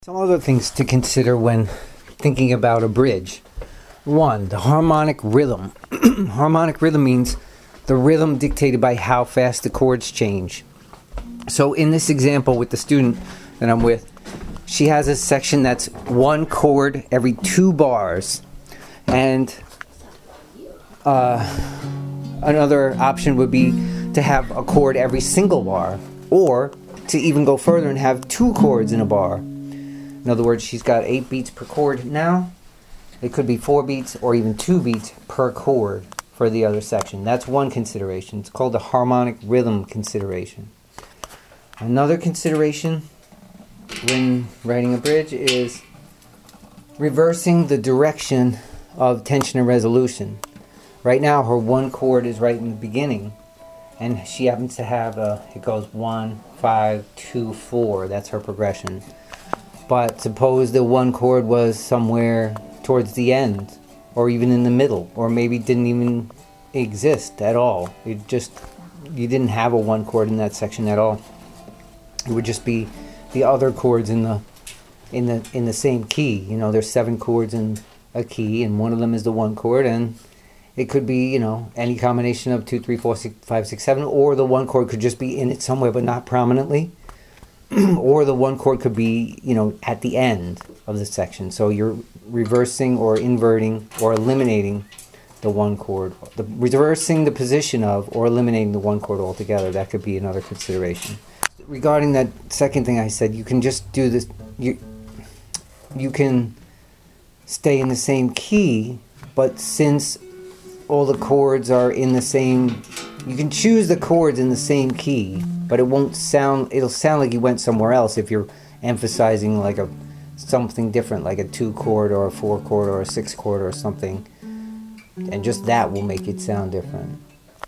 Some other things to consider when thinking about a bridge. One, the harmonic rhythm. Harmonic rhythm means the rhythm dictated by how fast the chords change. So in this example with the student that I'm with, she has a section that's one chord every 2 bars. And another option would be to have a chord every single bar, or to even go further and have 2 chords in a bar. In other words, she's got 8 beats per chord now. It could be 4 beats or even 2 beats per chord for the other section. That's one consideration. It's called the harmonic rhythm consideration. Another consideration when writing a bridge is reversing the direction of tension and resolution. Right now, her one chord is right in the beginning, and she happens to have it goes 1, 5, 2, 4. That's her progression. But suppose the one chord was somewhere towards the end, or even in the middle, or maybe didn't even exist at all. You didn't have a one chord in that section at all. It would just be the other chords in the same key. You know, there's 7 chords in a key, and one of them is the one chord, and it could be, any combination of 2, 3, 4, 6, 5, 6, 7, or the one chord could just be in it somewhere but not prominently. Or the one chord could be, at the end of the section. So you're reversing or inverting or eliminating the one chord. Reversing the position of or eliminating the one chord altogether. That could be another consideration. Regarding that second thing I said, you can just do this. You can stay in the same key, but since all the chords are in the same, you can choose the chords in the same key, but it'll sound like you went somewhere else if you're emphasizing like something different, like a 2 chord or a 4 chord or a 6 chord or something, and just that will make it sound different.